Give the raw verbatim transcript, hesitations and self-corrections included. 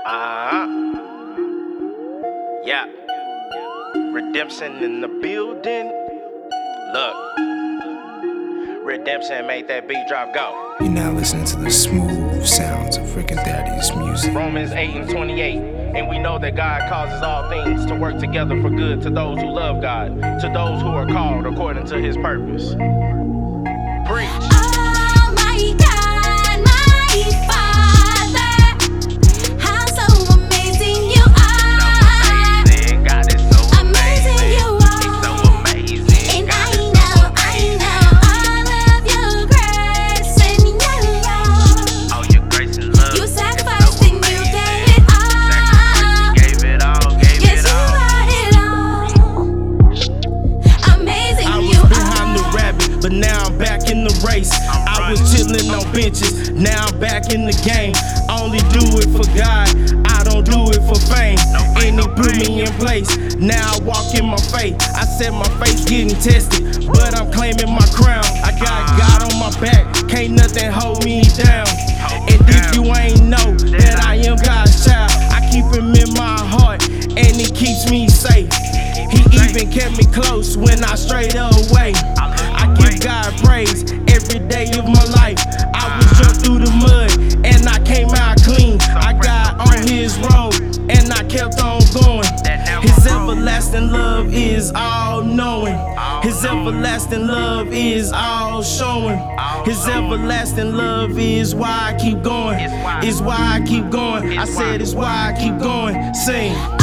Uh-huh. Yeah. Redemption in the building. Look. Redemption made that beat drop go. You're now listening to the smooth sounds of freaking Thaddeus music. Romans eight and twenty-eight. And we know that God causes all things to work together for good to those who love God, to those who are called according to his purpose. Preach. Oh my God, my Father, how so amazing you are. So amazing, God is so Amazing amazing. you are. He's so amazing. And God I is know, so I amazing. know all of your grace and your love. Oh, your grace and love. You is sacrificed so and you amazing. gave it all. Sacrificed, you gave it all, gave Yes, it you all. got it all. Amazing I was you behind the are. rabbit, but now I'm back in the race. I was chillin' on benches, now I'm back in the game. Only do it for God, I don't do it for fame. And he put me in place, now I walk in my faith. I said my faith's getting tested, but I'm claiming my crown. I got God on my back, can't nothing hold me down. And if you ain't know that I am God's child, I keep him in my heart, and he keeps me safe. He even kept me close when I strayed away. I give God praise every day of my life. I was jumped through the mud and I came out clean. I got on his road and I kept on going. His everlasting love is all knowing. His everlasting love is all showing. His everlasting love is why I keep going. It's why I keep going. I said it's why I keep going. Sing.